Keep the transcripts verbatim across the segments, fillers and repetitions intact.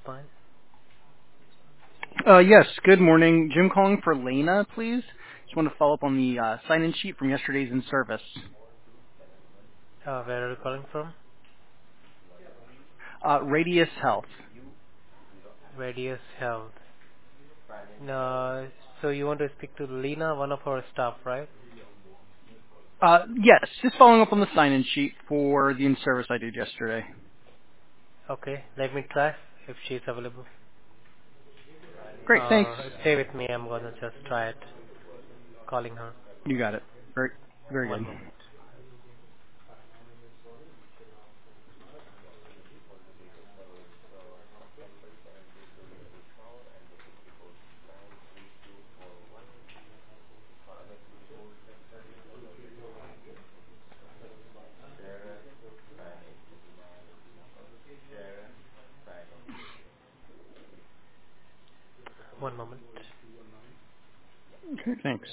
fine. Uh, yes, good morning. Jim calling for Lena, please. Just want to follow up on the uh, sign-in sheet from yesterday's in service. Uh, where are you calling from? Uh, Radius Health. Radius Health. Uh, so you want to speak to Lena, one of our staff, right? Uh, yes, just following up on the sign-in sheet for the in-service I did yesterday. Okay, let me try if she's available. Great, thanks. Uh, stay with me. I'm gonna just try it, calling her. You got it. Very, very One good. moment. One moment. Okay, thanks.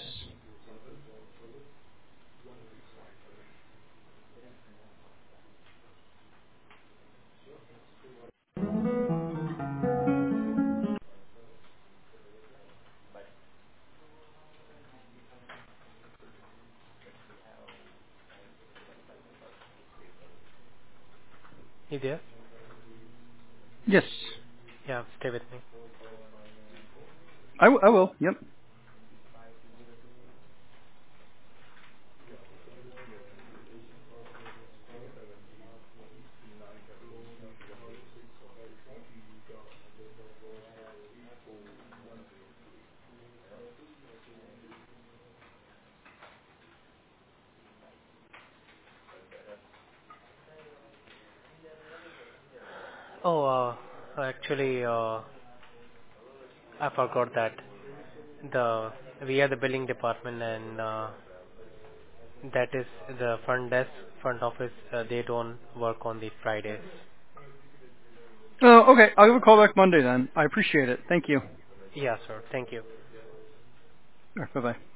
You there? Yes, Yeah, stay with me. I, w- I will. Yep. Oh, uh, actually, uh, I forgot that the we are the billing department, and uh, that is the front desk, front office. Uh, they don't work on the Fridays. Oh, okay. I'll give a call back Monday then. I appreciate it. Thank you. Yeah, sir. Thank you. All right, bye-bye.